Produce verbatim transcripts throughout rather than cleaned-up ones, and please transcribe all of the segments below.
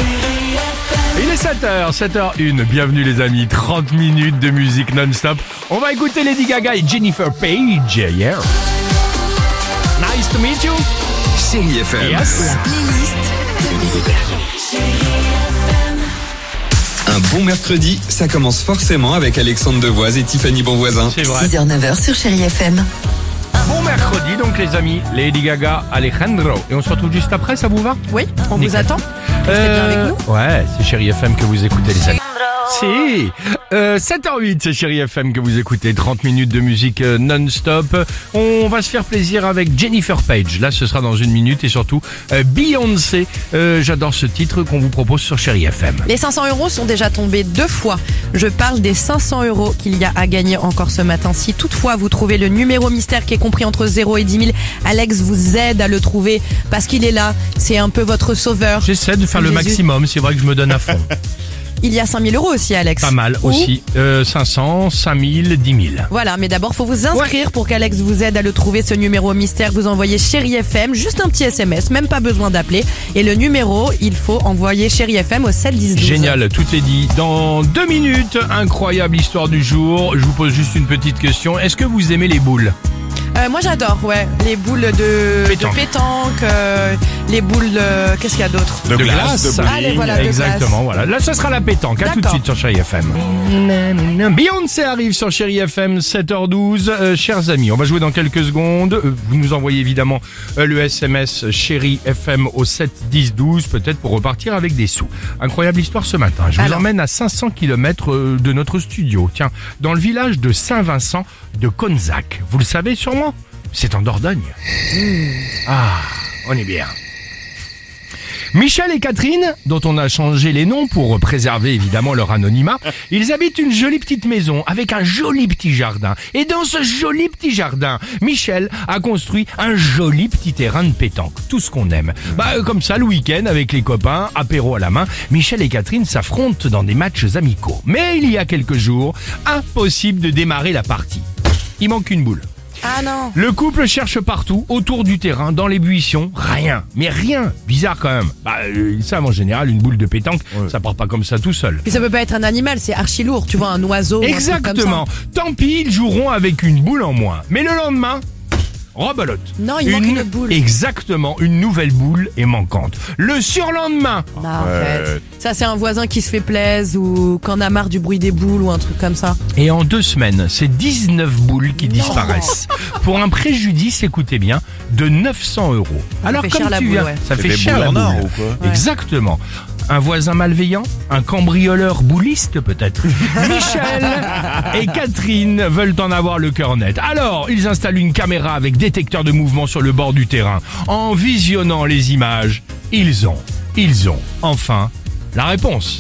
Il est sept heures, sept heures une, bienvenue les amis, trente minutes de musique non-stop. On va écouter Lady Gaga et Jennifer Page, yeah. Nice to meet you. Chérie F M. Yes. La playlist de Lady Gaga. Un bon mercredi, ça commence forcément avec Alexandre Devoise et Tiffany Bonvoisin. C'est vrai. six heures neuf heures sur Chérie F M. Bon mercredi donc les amis, Lady Gaga, Alejandro. Et on se retrouve juste après, ça vous va? Oui, on Nickel. vous attend. Restez bien avec nous. Ouais, c'est Chérie F M que vous écoutez les amis. Si, euh, sept heures huit, c'est Chérie F M que vous écoutez, trente minutes de musique euh, non-stop. On va se faire plaisir avec Jennifer Page, là ce sera dans une minute, et surtout euh, Beyoncé. Euh, j'adore ce titre qu'on vous propose sur Chérie F M. Les cinq cents euros sont déjà tombés deux fois. Je parle des cinq cents euros qu'il y a à gagner encore ce matin. Si toutefois vous trouvez le numéro mystère qui est compris entre zéro et dix mille, Alex vous aide à le trouver parce qu'il est là. C'est un peu votre sauveur. J'essaie de faire le Jésus. maximum, c'est vrai que je me donne à fond. Il y a cinq mille euros aussi, Alex. Pas mal Ou- aussi, euh, cinq cents, cinq mille, dix mille. Voilà, mais d'abord, faut vous inscrire pour qu'Alex vous aide à le trouver, ce numéro mystère. Vous envoyez Chérie F M, juste un petit S M S, même pas besoin d'appeler. Et le numéro, il faut envoyer Chérie F M au sept dix douze. Génial, tout est dit. Dans deux minutes, incroyable histoire du jour. Je vous pose juste une petite question. Est-ce que vous aimez les boules? Euh, moi j'adore, ouais, les boules de Pétanque. de pétanque, euh, les boules de... Qu'est-ce qu'il y a d'autre? De, glace, de bowling. Allez, voilà, de exactement, voilà. Là, ce sera la pétanque. À tout de D'accord. suite sur Chérie F M. Beyoncé arrive sur Chérie F M, sept heures douze. Euh, chers amis, on va jouer dans quelques secondes. Euh, vous nous envoyez évidemment euh, le S M S Chérie F M au sept dix douze, peut-être pour repartir avec des sous. Incroyable histoire ce matin. Je vous Alors. emmène à cinq cents kilomètres euh, de notre studio. Tiens, dans le village de Saint-Vincent de Conzac. Vous le savez sûrement? C'est en Dordogne. Ah, on est bien. Michel et Catherine, dont on a changé les noms pour préserver évidemment leur anonymat, ils habitent une jolie petite maison avec un joli petit jardin. Et dans ce joli petit jardin, Michel a construit un joli petit terrain de pétanque. Tout ce qu'on aime. Bah, euh, comme ça, le week-end, avec les copains, apéro à la main, Michel et Catherine s'affrontent dans des matchs amicaux. Mais il y a quelques jours, impossible de démarrer la partie. Il manque une boule. Ah non. Le couple cherche partout, autour du terrain, dans les buissons, rien, mais rien, bizarre quand même. Bah, euh, ils savent en général, une boule de pétanque, ça part pas comme ça tout seul. Puis ça peut pas être un animal, c'est archi lourd, tu vois, un oiseau. ou un truc Exactement. comme Tant pis, ils joueront avec une boule en moins. Mais le lendemain, rebelote. Non, il manque une boule. Exactement, une nouvelle boule est manquante. Le surlendemain, ça. Non, en fait. Ça, c'est un voisin qui se fait plaisir ou qu'on a marre du bruit des boules ou un truc comme ça. et en deux semaines, c'est dix-neuf boules qui disparaissent. Pour un préjudice, écoutez bien, de neuf cents euros. Alors fait comme cher la tu boule, viens, ouais. ça C'est fait des cher boules la en or boule. ou quoi? Ouais. Exactement. Un voisin malveillant, un cambrioleur bouliste peut-être. Michel et Catherine veulent en avoir le cœur net. Alors, ils installent une caméra avec détecteur de mouvement sur le bord du terrain. En visionnant les images, ils ont, ils ont, enfin, la réponse.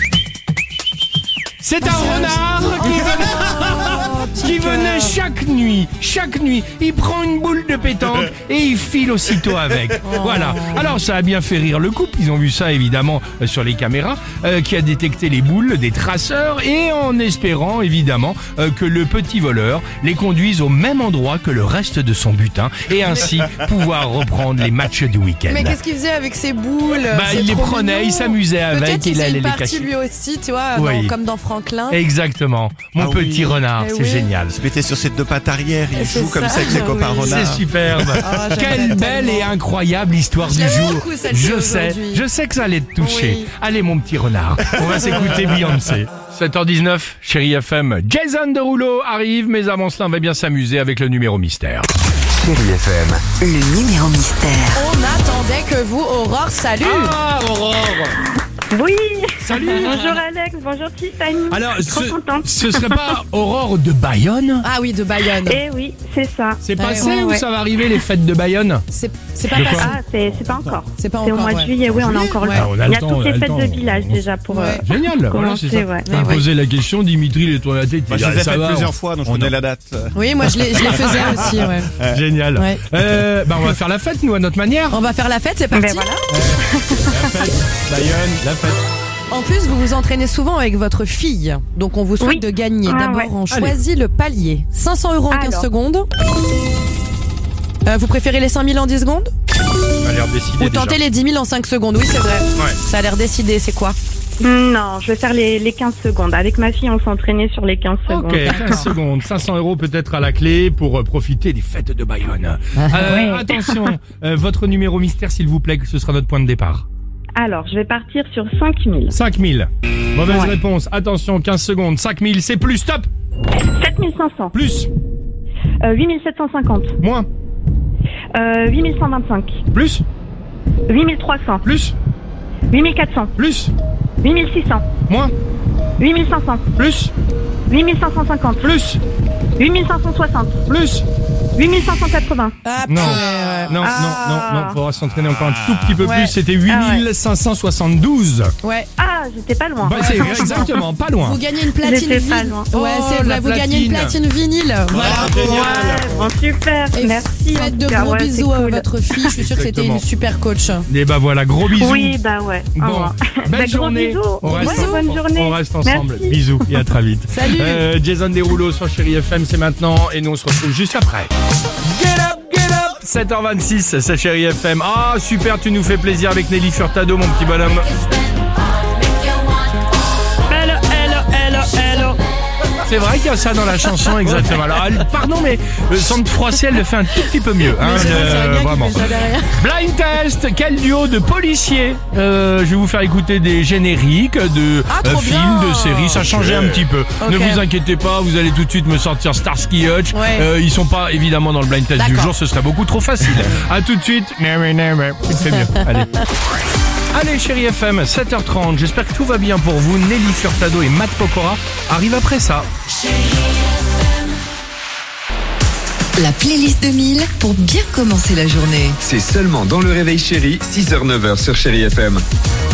C'est un renard qui venait, qui venait chaque nuit, chaque nuit, il prend une boule de pétanque et il file aussitôt avec. Voilà. Alors ça a bien fait rire le couple, ils ont vu ça évidemment euh, sur les caméras, euh, qui a détecté les boules des traceurs et en espérant évidemment euh, que le petit voleur les conduise au même endroit que le reste de son butin et ainsi pouvoir reprendre les matchs du week-end. Mais qu'est-ce qu'il faisait avec ses boules? Bah, C'est il les trop prenait, mignon. il s'amusait avec, Peut-être il il allait faisait les une partie cacher. lui aussi, tu vois, Oui. dans- comme dans Franklin. Exactement. Mon Ah petit oui. renard, Eh c'est oui. génial. Il se mettait sur ses deux pattes arrière, il C'est joue comme ça, ça avec ses copains oui. renards. C'est superbe. Ah, j'aimerais Quelle belle tellement. et incroyable histoire Je du l'aime jour. beaucoup, celle-ci, Je sais, aujourd'hui. je sais que ça allait te toucher. Oui. Allez mon petit renard, on va s'écouter Beyoncé. sept heures dix-neuf, Chérie F M. Jason Derulo arrive, mais avant cela, on va bien s'amuser avec le numéro mystère. Chérie F M. Le numéro mystère. On attendait que vous, Aurore, salut. Ah, Aurore. Oui. Salut. Bonjour Alex, bonjour Tiffany. Alors, Je suis trop ce, contente. ce serait pas Aurore de Bayonne? Ah oui, de Bayonne. Eh oui, c'est ça. C'est Ouais, passé ouais, ou ouais. ça va arriver les fêtes de Bayonne? C'est c'est pas De passé. quoi Ah, c'est c'est pas encore. C'est pas C'est au encore, mois de ouais. juillet, oui, on a encore le Ouais. temps. Ah, on a Il le y a temps, toutes on a les le fêtes temps. de village On- déjà pour. Ouais. euh, Génial, voilà, Commencer, c'est ça. ouais. T'as Ouais, posé la question, Dimitri, il est tourné la tête. Moi, il je dit, les ai ah, ça faites va, plusieurs on- fois, donc je on connais a- la date. Oui, moi je les, je les faisais aussi, ouais. Génial. Ouais. Euh, bah on va faire la fête, nous, à notre manière. On va faire la fête, c'est Ben parti. voilà. La fête, Bayonne, la fête. En plus, vous vous entraînez souvent avec votre fille, donc on vous souhaite Oui. de gagner. Ah, D'abord, ouais. on choisit le palier. cinq cents euros en quinze Alors. secondes. Euh, vous préférez les cinq mille en dix secondes? Ça a l'air décidé Ou déjà. tenter les dix mille en cinq secondes, oui c'est vrai. Ouais. Ça a l'air décidé, c'est quoi? Non, je vais faire les, les quinze secondes. Avec ma fille, on s'entraînait sur les quinze secondes. Ok, quinze secondes, cinq cents euros peut-être à la clé pour euh, profiter des fêtes de Bayonne. Euh, Ouais. Attention, euh, votre numéro mystère s'il vous plaît, que ce sera notre point de départ. Alors, je vais partir sur cinq mille. cinq mille. Mauvaise Ouais. réponse, attention, quinze secondes, cinq mille, c'est plus, stop. sept mille cinq cents. Plus, Euh, huit mille sept cent cinquante. moins, Euh, huit mille cent vingt-cinq. plus, huit mille trois cents. plus, huit mille quatre cents. plus, huit mille six cents. moins, huit mille cinq cents. plus, huit mille cinq cent cinquante. plus, huit mille cinq cent soixante. plus. huit mille cinq cent quatre-vingts. Ah, Non, purée, ouais. non, Ah. non, non, non, faudra s'entraîner encore un tout petit peu Ouais. plus, c'était huit mille cinq cent soixante-douze. Ouais. Ah, j'étais pas loin. Bah, c'est exactement, pas loin. Vous gagnez une platine J'étais pas vinyle. loin. Ouais, Oh, c'est la vrai, vous gagnez une platine. platine vinyle. Voilà. Ouais, bon, super. Et Merci. en faites tout de cas. gros Ouais, c'est bisous à cool. votre fille. Je suis sûre que c'était Exactement. une super coach. Et bah voilà, gros bisous. Oui, bah ouais. Au Bon, revoir. belle Bah, gros journée. bisous. On reste, Ouais, bonne journée. on reste ensemble. Merci. Bisous et à très vite. Salut. Euh, Jason Derulo sur Chéri F M, c'est maintenant et nous on se retrouve juste après. Get up, get up. sept heures vingt-six, c'est Chéri F M. Ah super, tu nous fais plaisir avec Nelly Furtado, mon petit bonhomme. Hello, hello, hello, hello. C'est vrai qu'il y a ça dans la chanson, exactement. Alors, elle- pardon, mais euh, sans froisser, elle le fait un tout petit peu mieux. Hein, Mais c'est vrai, c'est un euh, gars qui vraiment. fait ça derrière. Blind test, quel duo de policiers. Euh, je vais vous faire écouter des génériques de Ah, trop euh, films, bien. de séries, ça changeait un petit peu. Ok. Ne vous inquiétez pas, vous allez tout de suite me sortir Starsky Hutch. Ouais. Euh, ils sont pas évidemment dans le blind test du D'accord. jour, ce serait beaucoup trop facile. À tout de suite. Tu te fais mieux. Allez. Allez, Chéri F M, sept heures trente. J'espère que tout va bien pour vous. Nelly Furtado et Matt Pokora arrivent après ça. La playlist deux mille pour bien commencer la journée. C'est seulement dans le réveil chéri, six heures neuf heures sur Chéri F M.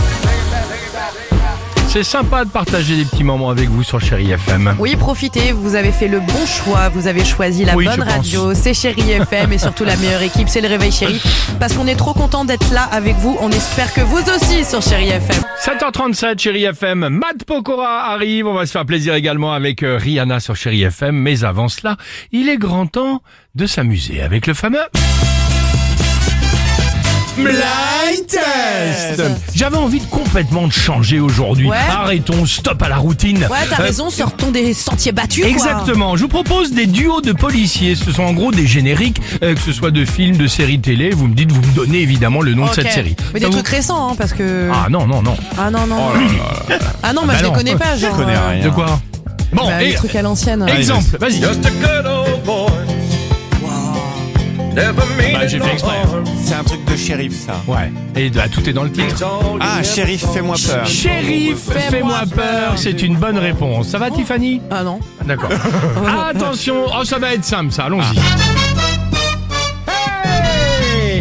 C'est sympa de partager des petits moments avec vous sur Chéri F M. Oui, profitez, vous avez fait le bon choix, vous avez choisi la Oui, bonne je pense. radio, c'est Chéri F M et surtout la meilleure équipe, c'est le Réveil Chéri. Parce qu'on est trop content d'être là avec vous, on espère que vous aussi sur Chéri F M. sept heures trente-sept, Chéri F M. Matt Pokora arrive. On va se faire plaisir également avec euh, Rihanna sur Chéri F M. Mais avant cela, il est grand temps de s'amuser avec le fameux Blind Test. J'avais envie de complètement de changer aujourd'hui. Ouais. Arrêtons, stop à la routine. Ouais, t'as Euh, raison, sortons des sentiers battus. quoi. Exactement. Je vous propose des duos de policiers. Ce sont en gros des génériques, euh, que ce soit de films, de séries télé. Vous me dites, vous me donnez évidemment le nom Ok. de cette série. Mais Ça des vous- trucs récents, hein, parce que. Ah non, non, non. Ah non, non. Ah non, moi Bah je les non. connais pas, genre. connais euh, rien. De quoi Bon, bah, et les trucs à l'ancienne. exemple, vas-y. Bah, j'ai fait exprès. C'est un truc de shérif, ça. Ouais. Et bah, tout est dans le titre. Ah, shérif, fais-moi peur. Shérif, fais-moi peur. C'est une bonne réponse. Ça va, Tiffany? Ah non. D'accord. Attention. Oh, ça va être simple, ça. Allons-y. Hey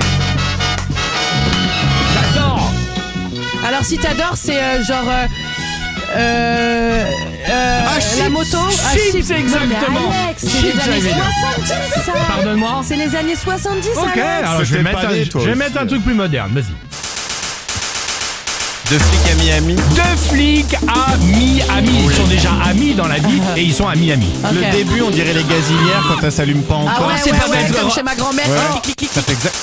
J'adore. Alors si t'adores, c'est euh, genre. Euh, euh, euh, Ah, la Chips. moto. Ah, Chips, Chips. exactement. Non, mais Alex, c'est Chips, les années évidemment. soixante-dix, ça. Pardonne-moi. C'est les années soixante-dix, Ok, Alex. alors je vais, T'es mettre pas un, né, toi je vais aussi. mettre un truc plus moderne. Vas-y. Deux flics à Miami. Deux flics à Miami. Ils sont déjà amis dans la vie et ils sont amis-amis. Ok. Le début, on dirait les gazinières quand ça s'allume pas Ah encore. ouais, c'est ouais, pas ouais, bête. comme chez ma grand-mère. Ouais. Clic, clic, clic, Ça fait exact.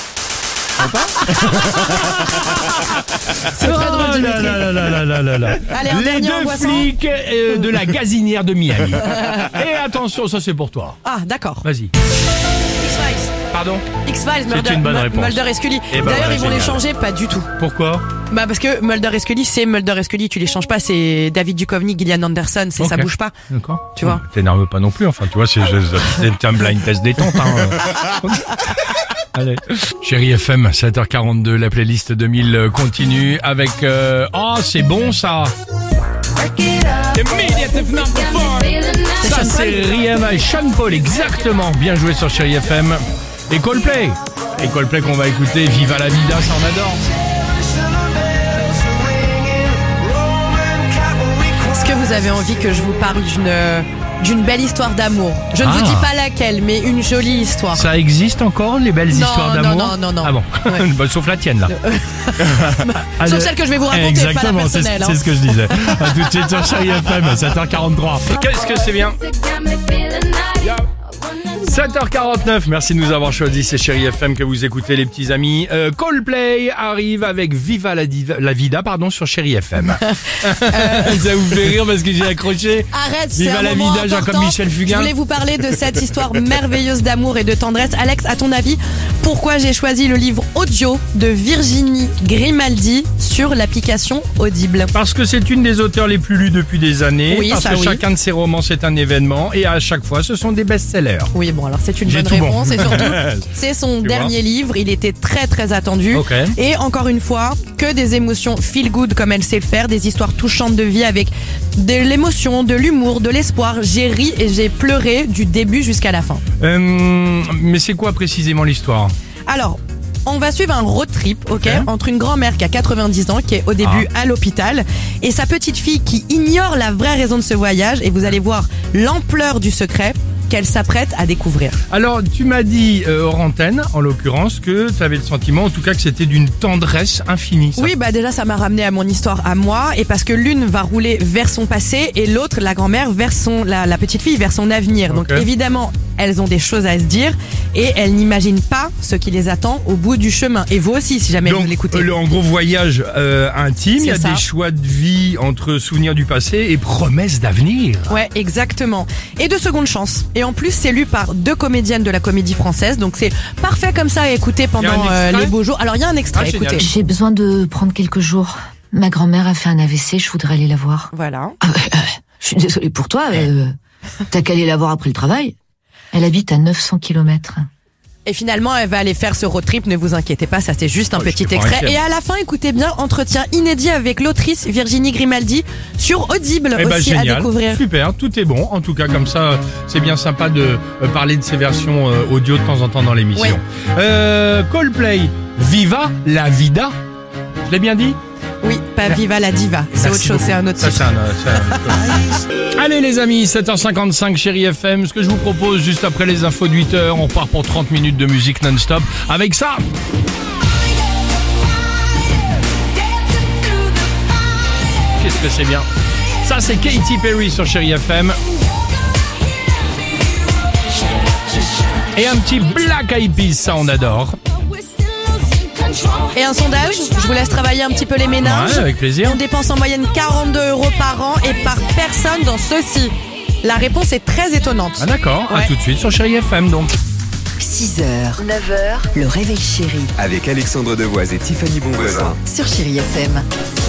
C'est très drôle, Oh là Dimitri. là là là là là là. Allez, un Les dernier deux angoissant. flics euh, de la gazinière de Miami. Et attention, ça c'est pour toi. Ah, d'accord. Vas-y. X-Files. Pardon? X-Files, Mulder, une bonne Mu- réponse. Mulder et Scully. Eh ben D'ailleurs, voilà, ils vont les génial. changer, pas du tout. Pourquoi? Bah parce que Mulder et Scully, c'est Mulder et Scully, tu les changes pas, c'est David Duchovny, Gillian Anderson, c'est ça Ok. bouge pas. D'accord. Tu vois. T'énerve pas non plus, enfin, tu vois, c'est c'est- c'est un blind test détente. Hein. Allez. Chéri F M, sept heures quarante-deux, la playlist deux mille continue avec... Euh... Oh, c'est bon ça. Immediate number four. Ça c'est Rihanna et Sean Paul, exactement. Bien joué sur Chéri F M. Et Coldplay. Et Coldplay qu'on va écouter, Viva la vida, ça on adore. Est-ce que vous avez envie que je vous parle d'une euh, d'une belle histoire d'amour? Je ne Ah. vous dis pas laquelle, mais une jolie histoire. Ça existe encore, les belles Non, histoires non, d'amour? non, non, non. Ah bon. Ouais. Bah, sauf la tienne là. Ah, Sauf le- celle que je vais vous raconter, Exactement, pas la c'est personnelle. c'est hein. ce que je disais. A tout de suite sur Chéri F M, sept heures quarante-trois. Qu'est-ce que c'est bien? sept heures quarante-neuf, merci de nous avoir choisi, c'est Chérie F M que vous écoutez les petits amis. Euh, Coldplay arrive avec Viva la, diva, la Vida pardon, sur Chérie F M. Ça vous fait rire parce que j'ai accroché. Arrête, c'est Viva un la moment Vida, genre important. comme Michel Fugain. Je voulais vous parler de cette histoire merveilleuse d'amour et de tendresse. Alex, à ton avis, pourquoi j'ai choisi le livre audio de Virginie Grimaldi sur l'application Audible? Parce que c'est une des auteurs les plus lues depuis des années. Oui, parce ça, que oui. chacun de ses romans c'est un événement et à chaque fois ce sont des best-sellers. Oui, bon, alors c'est une J'ai bonne tout bon. réponse et surtout, c'est son Tu dernier livre. Il était très très attendu. Ok. Et encore une fois, que des émotions feel good comme elle sait le faire, des histoires touchantes de vie avec de l'émotion, de l'humour, de l'espoir. J'ai ri et j'ai pleuré du début jusqu'à la fin. Euh, mais c'est quoi précisément l'histoire? Alors, on va suivre un road trip, ok, Ok. entre une grand-mère qui a quatre-vingt-dix ans, qui est au début à l'hôpital, et sa petite fille qui ignore la vraie raison de ce voyage. Et vous allez voir l'ampleur du secret qu'elle s'apprête à découvrir. Alors, tu m'as dit, euh, hors antenne, en l'occurrence, que tu avais le sentiment, en tout cas, que c'était d'une tendresse infinie. Ça. Oui, bah déjà ça m'a ramené à mon histoire à moi, et parce que l'une va rouler vers son passé et l'autre, la grand-mère, vers son, la, la petite fille vers son avenir. Donc Ok. évidemment, elles ont des choses à se dire et elles n'imaginent pas ce qui les attend au bout du chemin. Et vous aussi, si jamais Donc, vous l'écoutez. euh, le- en gros, voyage euh, intime, il y a C'est ça. des choix de vie entre souvenirs du passé et promesses d'avenir. Ouais, exactement. Et de seconde chance. Et en plus, c'est lu par deux comédiennes de la Comédie Française, donc c'est parfait comme ça à écouter pendant Il y a un euh, extrait les beaux jours. Alors il y a un extrait, Ah, génial. écoutez. J'ai besoin de prendre quelques jours. Ma grand-mère a fait un A V C, je voudrais aller la voir. Voilà. Ah ouais, euh, je suis désolée pour toi, euh, t'as qu'à aller la voir après le travail. Elle habite à neuf cents kilomètres. Et finalement, elle va aller faire ce road trip, ne vous inquiétez pas, ça c'est juste un Oh, petit j'étais pas extrait. inquiet. Et à la fin, écoutez bien, entretien inédit avec l'autrice Virginie Grimaldi sur Audible Eh ben, aussi à génial, découvrir. super, tout est bon. En tout cas, comme ça, c'est bien sympa de euh, parler de ces versions euh, audio de temps en temps dans l'émission. Oui. Euh, Coldplay, Viva la Vida. Je l'ai bien dit? Oui, pas Viva la Diva, c'est Merci autre chose, beaucoup. c'est un autre Ça, titre. c'est un, euh, c'est un- Allez les amis, sept heures cinquante-cinq, Chérie F M. Ce que je vous propose juste après les infos de huit heures, on part pour trente minutes de musique non-stop avec ça. Qu'est-ce que c'est bien. Ça c'est Katy Perry sur Chérie F M. Et un petit Black Eyed Peas, ça on adore. Et un sondage, je vous laisse travailler un petit peu les ménages. Ouais, avec plaisir. On dépense en moyenne quarante-deux euros par an et par personne dans ceci. La réponse est très étonnante. Ah d'accord, à Ouais. tout de suite sur Chérie F M donc. six heures, neuf heures, le réveil chéri Avec Alexandre Devoise et Tiffany Bonvoisin. sur Chérie F M.